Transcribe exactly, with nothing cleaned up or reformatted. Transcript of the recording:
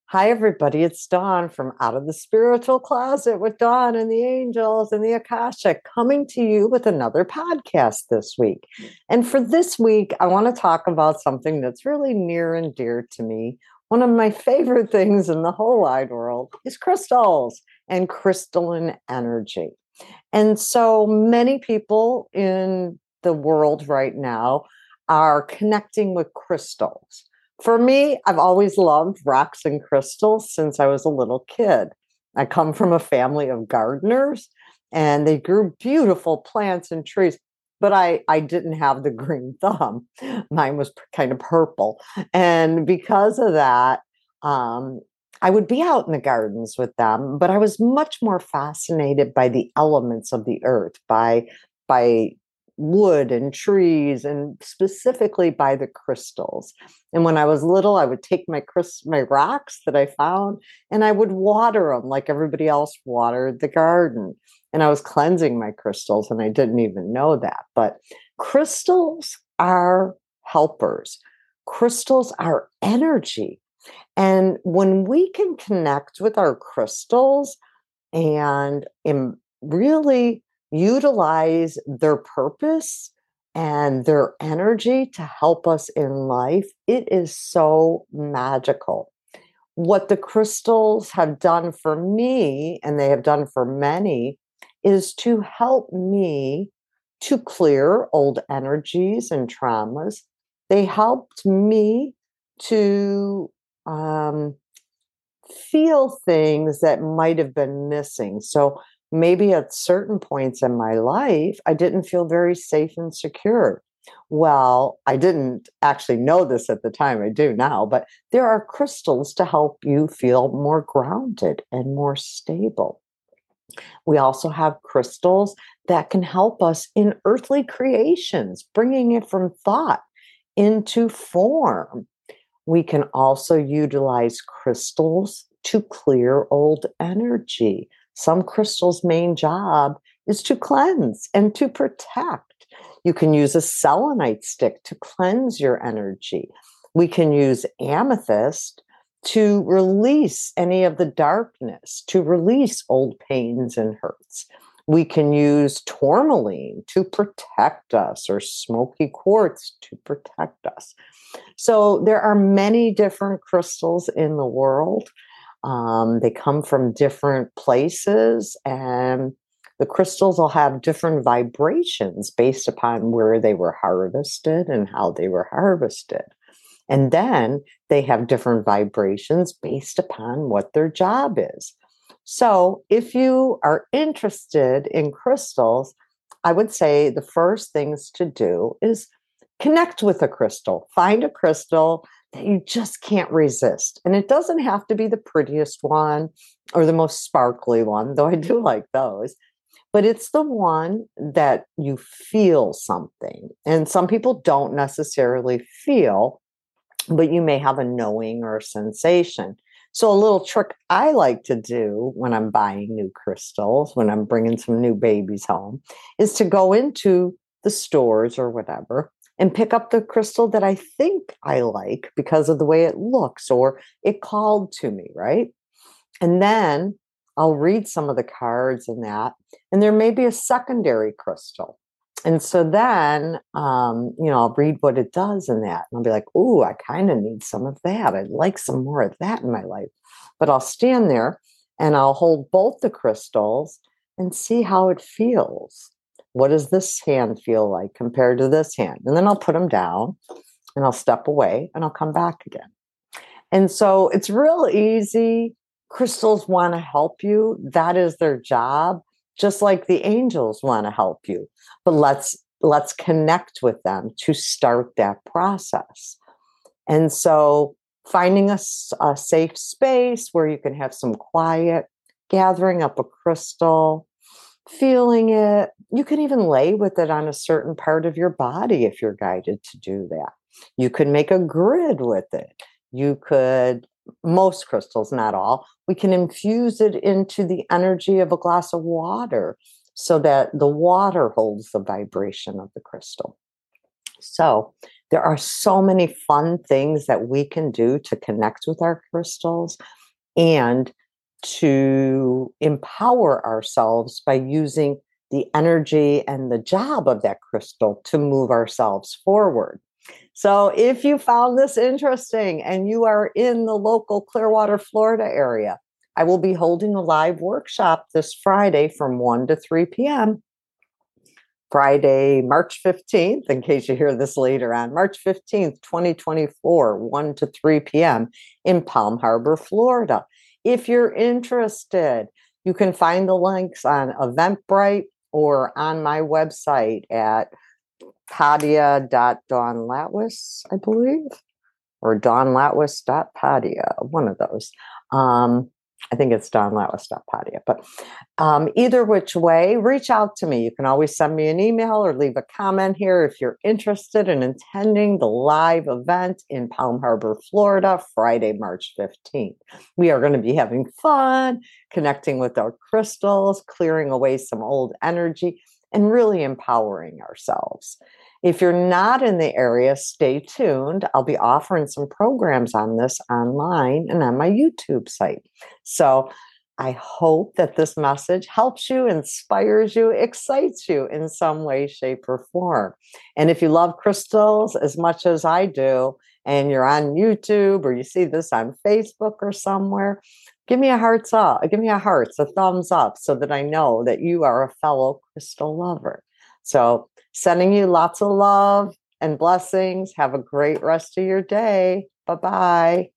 Hi, everybody. It's Dawn from Out of the Spiritual Closet with Dawn and the Angels and the Akasha, coming to you with another podcast this week. And for this week, I want to talk about something that's really near and dear to me. One of my favorite things in the whole wide world is crystals and crystalline energy. And so many people in the world right now are connecting with crystals. For me, I've always loved rocks and crystals since I was a little kid. I come from a family of gardeners and they grew beautiful plants and trees, but I, I didn't have the green thumb. Mine was kind of purple. And because of that, um, I would be out in the gardens with them, but I was much more fascinated by the elements of the earth, by, by wood and trees, and specifically by the crystals. And when I was little, I would take my crys- my rocks that I found and I would water them like everybody else watered the garden. And I was cleansing my crystals and I didn't even know that. But crystals are helpers. Crystals are energy. And when we can connect with our crystals and im- really utilize their purpose and their energy to help us in life, it is so magical. What the crystals have done for me, and they have done for many, is to help me to clear old energies and traumas. They helped me to um, feel things that might have been missing. So maybe at certain points in my life, I didn't feel very safe and secure. Well, I didn't actually know this at the time. I do now, but there are crystals to help you feel more grounded and more stable. We also have crystals that can help us in earthly creations, bringing it from thought into form. We can also utilize crystals to clear old energy. Some crystals' main job is to cleanse and to protect. You can use a selenite stick to cleanse your energy. We can use amethyst to release any of the darkness, to release old pains and hurts. We can use tourmaline to protect us, or smoky quartz to protect us. So there are many different crystals in the world. Um, they come from different places, and the crystals will have different vibrations based upon where they were harvested and how they were harvested. And then they have different vibrations based upon what their job is. So if you are interested in crystals, I would say the first things to do is connect with a crystal. Find a crystal that you just can't resist. And it doesn't have to be the prettiest one or the most sparkly one, though I do like those. But it's the one that you feel something. And some people don't necessarily feel, but you may have a knowing or a sensation. So a little trick I like to do when I'm buying new crystals, when I'm bringing some new babies home, is to go into the stores or whatever and pick up the crystal that I think I like because of the way it looks or it called to me, right? And then I'll read some of the cards in that, and there may be a secondary crystal. And so then, um, you know, I'll read what it does in that. And I'll be like, ooh, I kind of need some of that. I'd like some more of that in my life. But I'll stand there and I'll hold both the crystals and see how it feels. What does this hand feel like compared to this hand? And then I'll put them down and I'll step away and I'll come back again. And so it's real easy. Crystals want to help you. That is their job, just like the angels want to help you. But let's let's connect with them to start that process. And so finding a, a safe space where you can have some quiet, gathering up a crystal, feeling it. You can even lay with it on a certain part of your body if you're guided to do that. You could make a grid with it. You could, most crystals, not all, we can infuse it into the energy of a glass of water so that the water holds the vibration of the crystal. So There are so many fun things that we can do to connect with our crystals and to empower ourselves by using the energy and the job of that crystal to move ourselves forward. So if you found this interesting and you are in the local Clearwater, Florida area, I will be holding a live workshop this Friday from one to three p.m. Friday, March fifteenth, in case you hear this later on, March fifteenth, twenty twenty-four, one to three p.m. in Palm Harbor, Florida. If you're interested, you can find the links on Eventbrite or on my website at padia dot dawn latwis, I believe, or dawn latwis dot padia, one of those. Um, I think it's dawn latwis dot padia, but um, either which way, reach out to me. You can always send me an email or leave a comment here if you're interested in attending the live event in Palm Harbor, Florida, Friday, March fifteenth. We are going to be having fun, connecting with our crystals, clearing away some old energy, and really empowering ourselves. If you're not in the area, stay tuned. I'll be offering some programs on this online and on my YouTube site. So I hope that this message helps you, inspires you, excites you in some way, shape, or form. And if you love crystals as much as I do, and you're on YouTube or you see this on Facebook or somewhere, give me a hearts up, give me a hearts, a thumbs up, so that I know that you are a fellow crystal lover. So sending you lots of love and blessings. Have a great rest of your day. Bye-bye.